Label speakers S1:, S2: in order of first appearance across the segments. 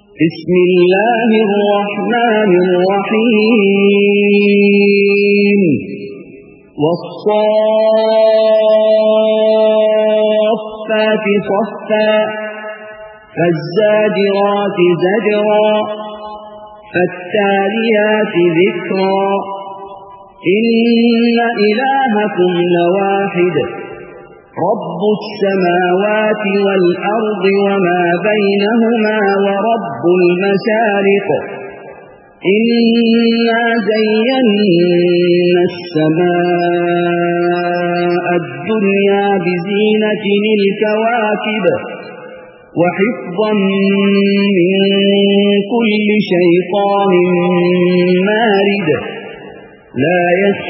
S1: بسم الله الرحمن الرحيم والصافات صفا فالزاجرات زجرا فالتاليات ذكرا إن إلهكم لواحد رب السماوات والأرض وما بينهما ورب المشارق إنا زينا السماء الدنيا بزينة الكواكب وحفظا من كل شيطان مارد لا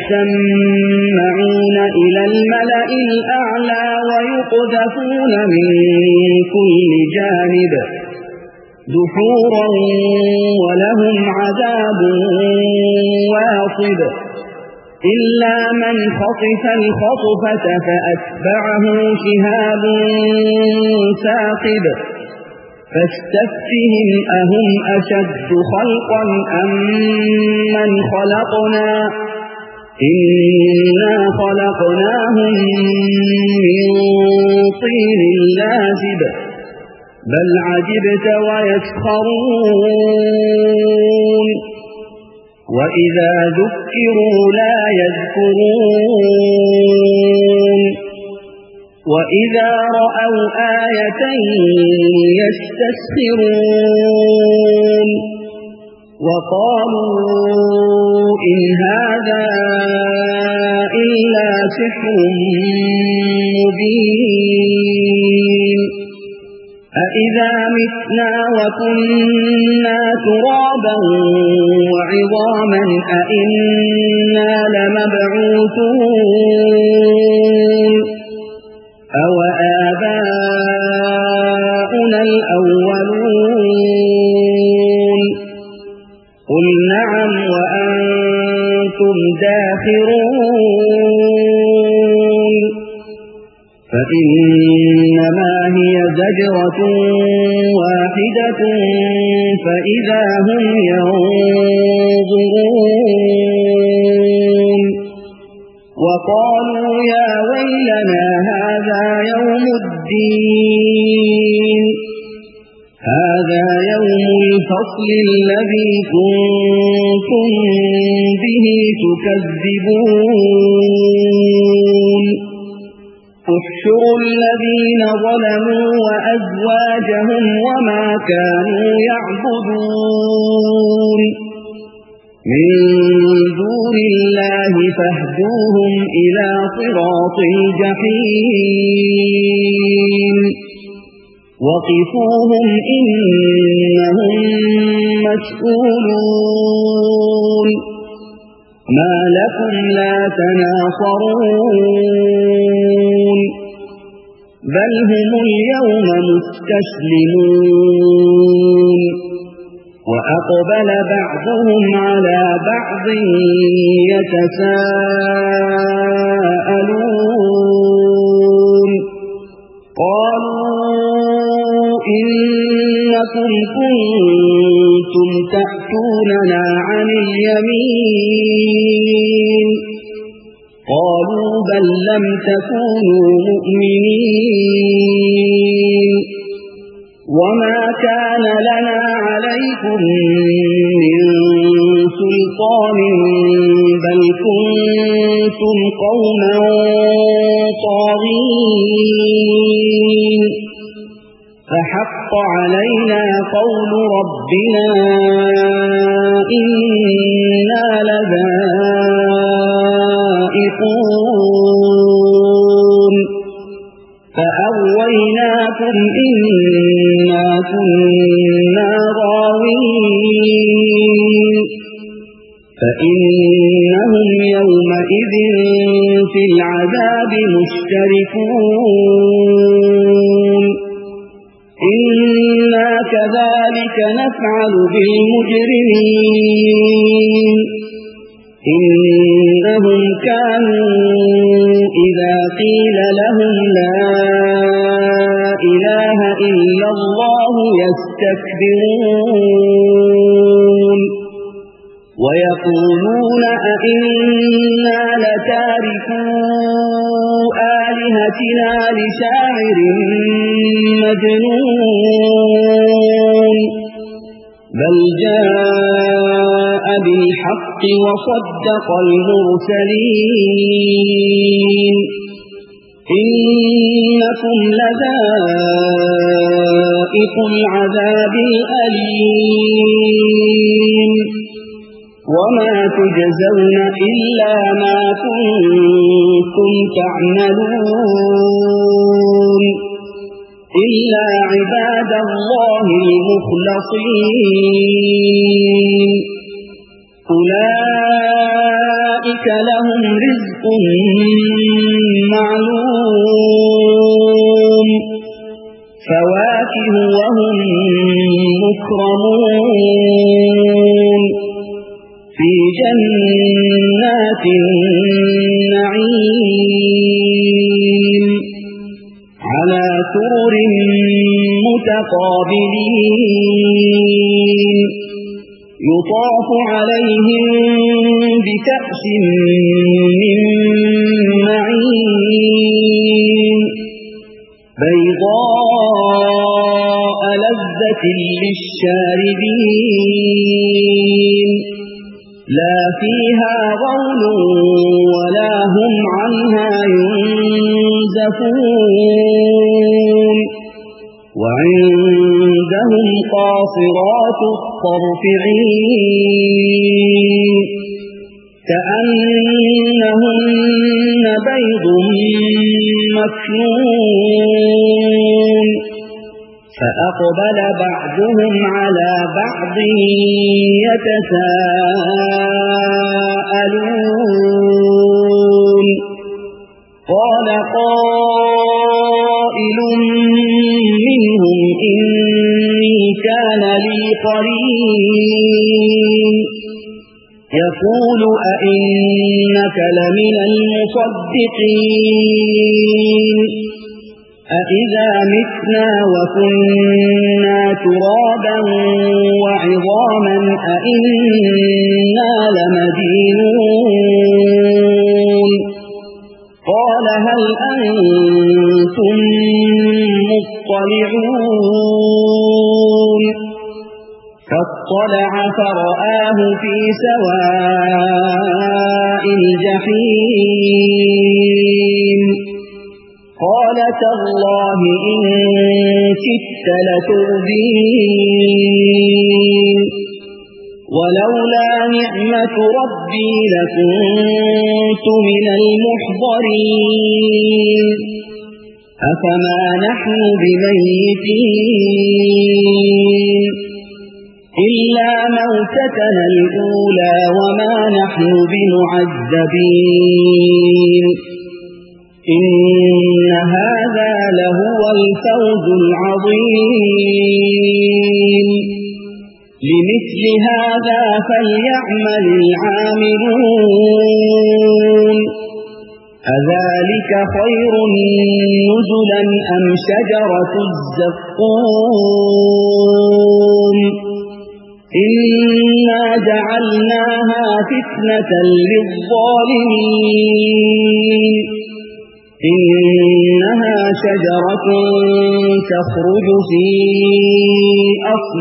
S1: يسمعون إلى الملأ الأعلى ويقذفون من كل جانب دحورا ولهم عذاب واصب إلا من خطف الخطفة فأتبعه شهاب ثاقب فاستفتهم أهم أشد خلقا أم من خلقنا إنا خلقناهم من طين لازب بل عجبت ويسخرون وإذا ذكروا لا يذكرون وإذا رأوا آية يستسخرون وقالوا إن هذا إلا سحر مبين أإذا متنا وكنا ترابا وعظاما أإنا لمبعوثون أوآباؤنا الأولون قل نعم وأنتم داخرون فإنما هي زجرة واحدة فإذا هم ينظرون وقالوا يا ويلنا هذا يوم الدين هذا يوم الفصل الذي كنتم به تكذبون احشروا الذين ظلموا وأزواجهم وما كانوا يعبدون من دون الله فاهدوهم إلى صراط الجحيم وقفوهم إنهم مسؤولون ما لكم لا تناصرون بل هم اليوم مستسلمون وأقبل بعضهم على بعض يتساءلون قالوا إنكم كنتم تأتوننا عن اليمين قالوا بل لم تكونوا مؤمنين وما كان لنا عليكم من سلطان بل كنتم قوما طاغين فحق علينا قول ربنا إنا لذائقون فأغويناكم إنا كنا غاوين فإنهم يومئذ في العذاب مشتركون إنا كذلك نفعل بالمجرمين إنهم كانوا إذا قيل لهم لا إله إلا الله يستكبرون ويقولون أئنا لتاركو آلهتنا لشاعر مجنون بل جاء بالحق وصدق المرسلين إنكم لذائق العذاب الأليم وما تجزون إلا ما كنتم تعملون إلا عباد الله المخلصين أولئك لهم رزق معلوم فواكه وهم مكرمون في جنات النعيم على سرر متقابلين يطاف عليهم بكأس من معين بيضاء لذة للشاربين لا فيها غول ولا هم عنها ينزفون وعندهم قاصرات الطرف عين كأنهن بيض مكنون فأقبل بعضهم على بعض يتساءلون قال قائل منهم إني كان لي قرين يقول أئنك لمن المصدقين أإذا متنا وكنا ترابا وعظاما أئنا لمدينون قال هل أنتم مطلعون فاطلع فرآه في سواء الجحيم قال تالله إن كدت لتردين ولولا نعمة ربي لكنت من المحضرين أفما نحن بميتين إلا موتتنا الأولى وما نحن بمعذبين إن هذا لهو الفوز العظيم لمثل هذا فليعمل العاملون أذلك خير نزلا أم شجرة الزقوم إنا جعلناها فتنة للظالمين إنها شجرة تخرج في أصل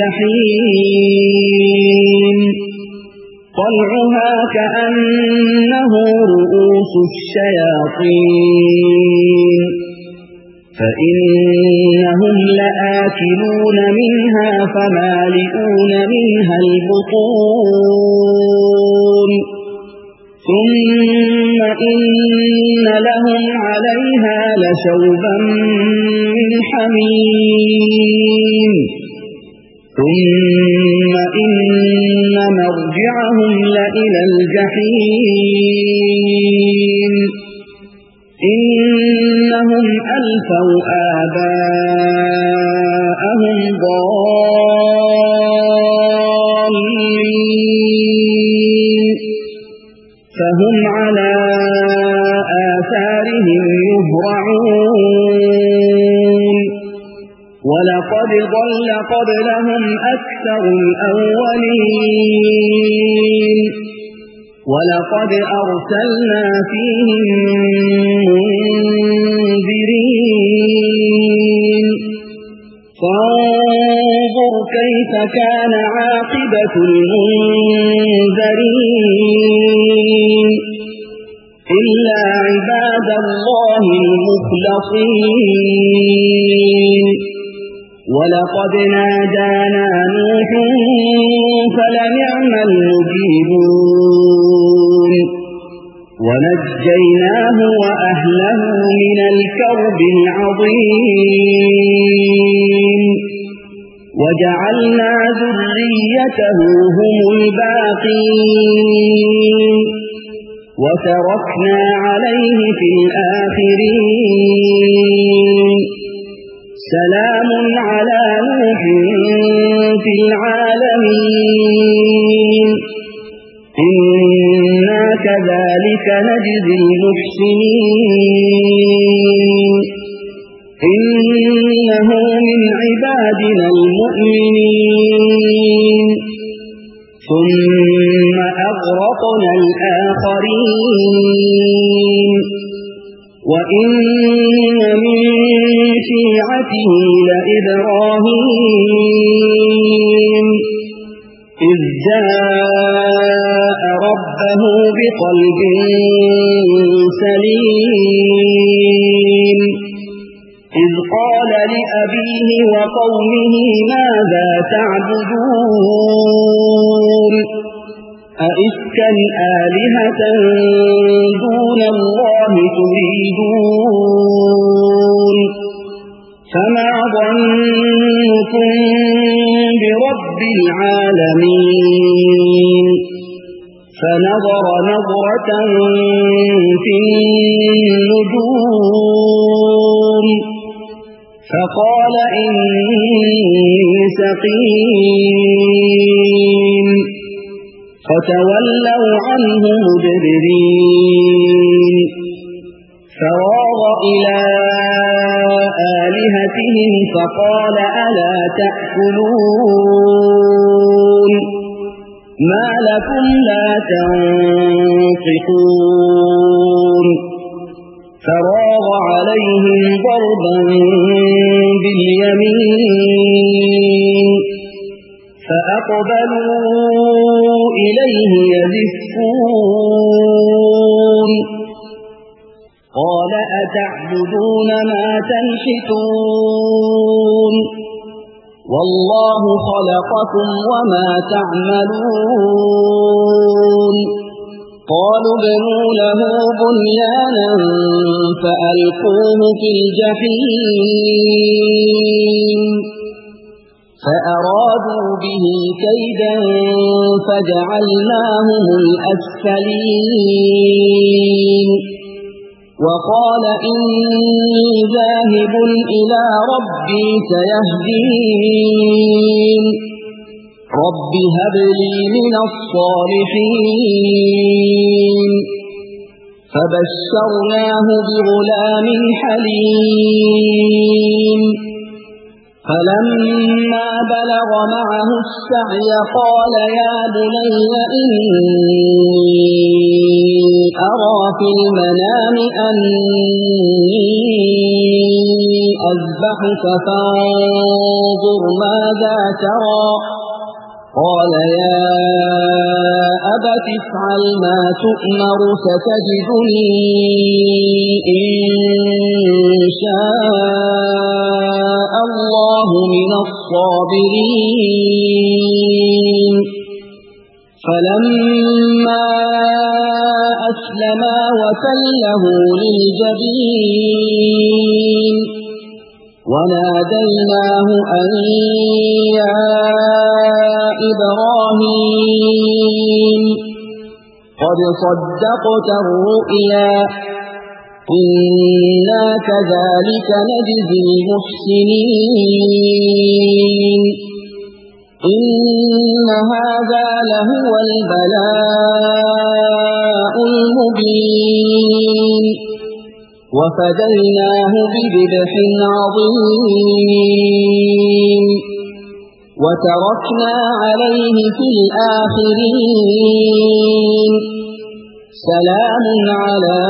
S1: الجحيم طلعها كأنه رؤوس الشياطين فإنهم لآكلون منها فمالئون منها البطون ثم إن لهم عليها لشوبا من حميم ثم إن مرجعهم لإلى الجحيم إنهم ألفوا آباءهم ضالين فهم على آثارهم يهرعون ولقد ضل قبلهم أكثر الأولين ولقد أرسلنا فيهم منذرين فانظر كيف كان عاقبة المنذرين إلا عباد الله المخلصين ولقد نادانا نوح فلنعم المجيبون ونجيناه وأهله من الكرب العظيم وجعلنا ذريته هم الباقين وتركنا عليه في الآخرين سلام على نوح في العالمين إنا كذلك نجزي المحسنين إنه من عبادنا المؤمنين ثم أغرقنا الآخرين وإن من شيعته لإبراهيم إذ جاء ربه بقلب سليم إذ قال لأبيه وقومه ماذا تعبدون أئفكا آلهة دون الله تريدون فما ظنكم برب العالمين فنظر نظرة في النجوم فقال إني سقيم فتولوا عنه مدبرين فراغ إلى آلهتهم فقال ألا تأكلون ما لكم لا تنطقون فراغ عليهم ضربا باليمين فأقبلوا إليه يزفون قال أتعبدون ما تنحتون والله خلقكم وما تعملون قالوا ابنوا له بنيانا فألقوه في الجحيم فأرادوا به كيدا فجعلناهم الأسفلين وقال إني ذاهب إلى ربي سيهدين رب هب لي من الصالحين فبشرناه بغلام حليم فلما بلغ معه السعي قال يا بني إني أرى في المنام أني أذبحك فانظر ماذا ترى قال يا أبت افعل ما تؤمر ستجدني إن شاء الله من الصابرين فلما أسلما وتله للجبين وناديناه أن يا إبراهيم قد صدقت الرؤيا إنا كذلك نجزي المحسنين إن هذا لهو البلاء المبين وفديناه بذبح عظيم وتركنا عليه في الآخرين سلام على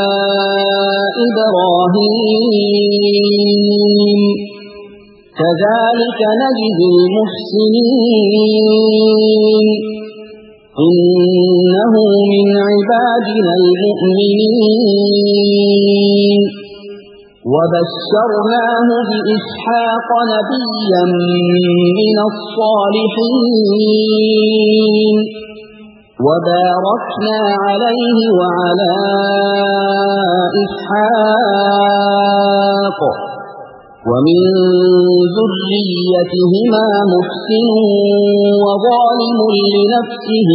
S1: إبراهيم كذلك نجزي المحسنين إنه من عبادنا المؤمنين وبشرناه بإسحاق نبيا من الصالحين وباركنا عليه وعلى إسحاق ومن ذريتهما محسن وظالم لنفسه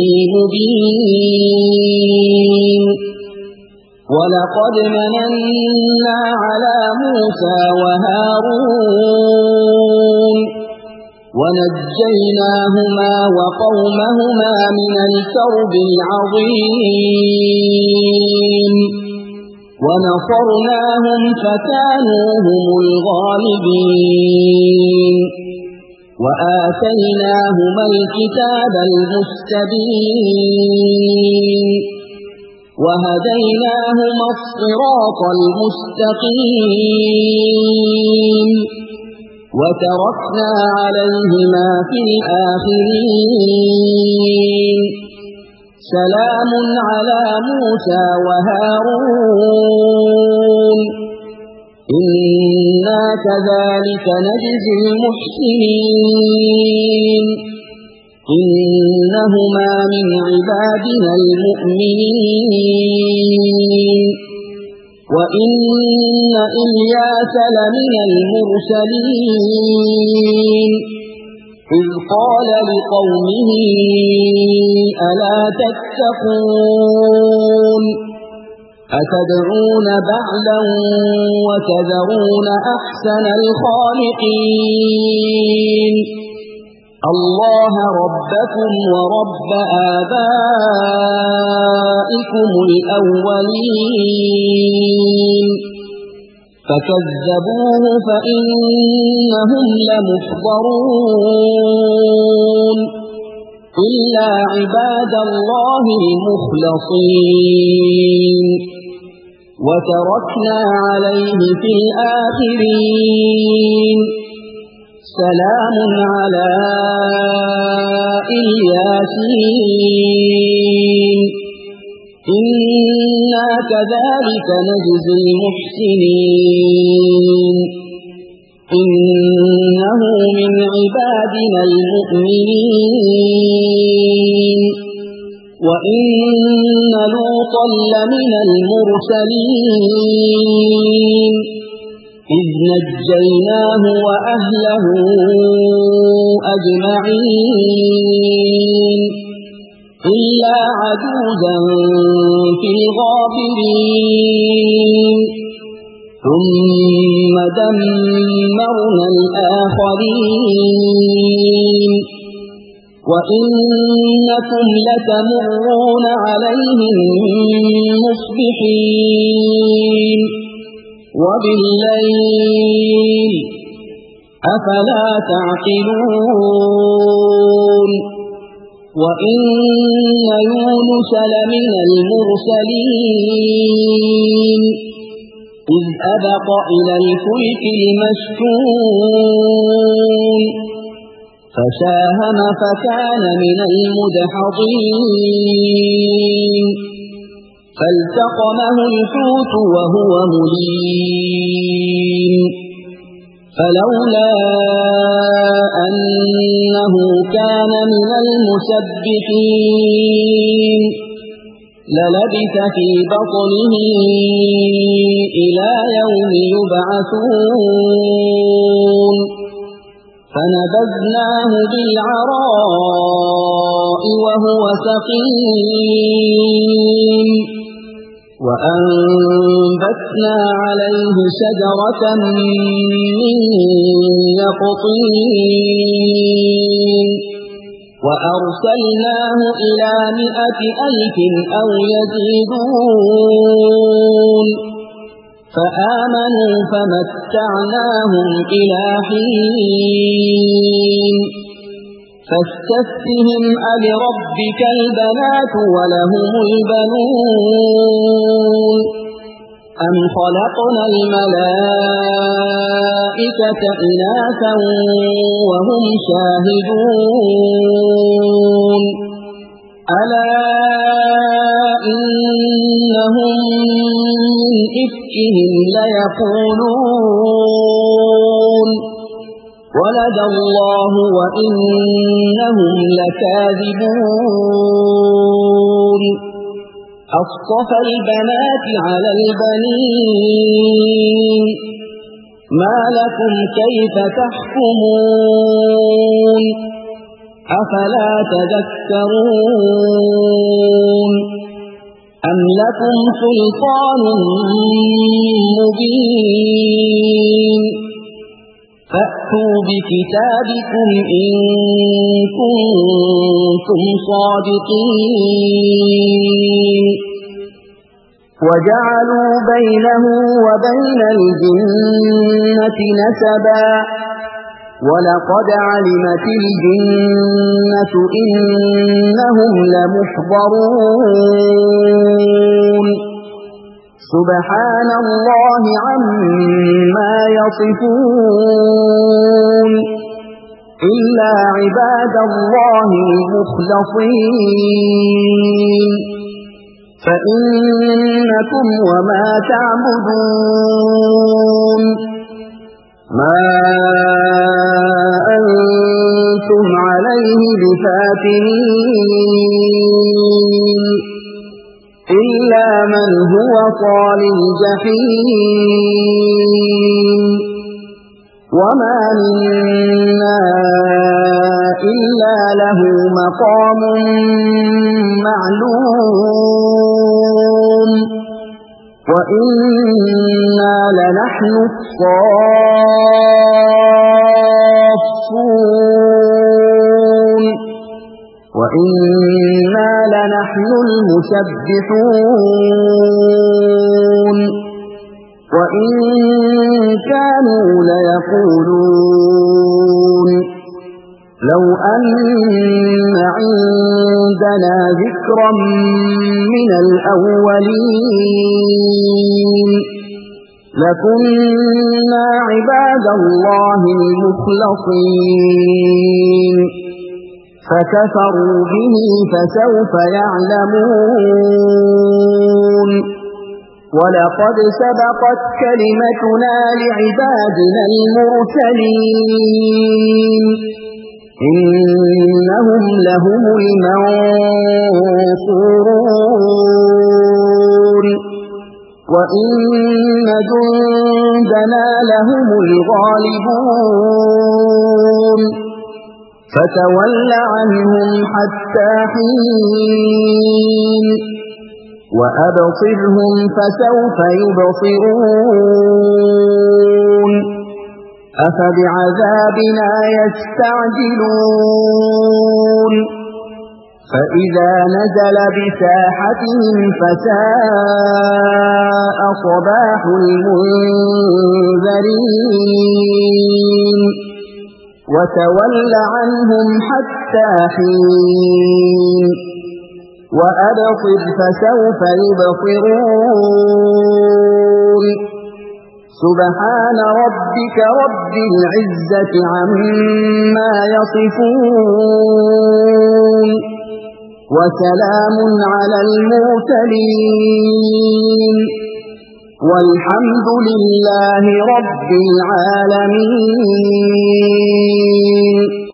S1: مبين ولقد مننا على موسى وهارون ونجيناهما وقومهما من الكرب العظيم ونصرناهم فكانوا هم الغالبين وآتيناهما الكتاب المستبين وهديناهما الصراط المستقيم وتركنا عليهما في الآخرين سلام على موسى وهارون إنا كذلك نجزي المحسنين إنهما من عبادنا المؤمنين وإن إلياس لمن المرسلين إذ قال لقومه ألا تتقون أتدعون بعلا وتذرون أحسن الخالقين الله ربكم ورب آبائكم الأولين فكذبوه فإنهم لمحضرون إلا عباد الله المخلصين وتركنا عليه في الآخرين سلام على الياسين إنا كذلك نجزي المحسنين إنه من عبادنا المؤمنين وإن لوطا لمن المرسلين إذ نجيناه وأهله أجمعين إلا عجوزا في الغابرين ثم دمرنا الآخرين وإنكم لتمرون عليهم مصبحين وبالليل أفلا تعقلون وإن يونس لمن المرسلين إذ أبق إلى الفلك المشحون فساهم فكان من المدحضين فالتقمه الحوت وهو مليم فلولا أنه كان من المسبحين للبث في بطنه إلى يوم يبعثون فنبذناه بالعراء وهو سقيم وأنبتنا عليه شجرة من يقطين وأرسلناه إلى 100,000 أو يزيدون فآمنوا فمتعناهم إلى حين فاستفتهم ألربك البنات ولهم البنون أم خلقنا الملائكة إناثا وهم شاهدون ألا إنهم من إفكهم ليقولون ولد الله وإنهم لكاذبون أصطفى البنات على البنين ما لكم كيف تحكمون أفلا تذكرون أم لكم سلطان مبين فأتوا بكتابكم إن كنتم صادقين وجعلوا بينه وبين الجنة نسبا ولقد علمت الجنة إنهم لمحضرون سبحان الله عما يصفون إلا عباد الله المخلصين فإنكم وما تعبدون ما أنتم عليه بفاتنين إلا من هو صال الجحيم وما منا إلا له مقام معلوم وإنا لنحن الصافون وإنا لنحن المسبحون وإن كانوا ليقولون لو أن عندنا ذكرا من الأولين لكنا عباد الله المخلصين فكفروا به فسوف يعلمون ولقد سبقت كلمتنا لعبادنا المرسلين إنهم لهم المنصورون وإن جندنا لهم الغالبون فتول عنهم حتى حين وأبصرهم فسوف يبصرون أفبعذابنا يستعجلون فإذا نزل بساحتهم فساء صباح المنذرين وتول عنهم حتى حين وأبصر فسوف يبصرون سبحان ربك رب العزة عما يصفون وسلام على المرسلين والحمد لله رب العالمين.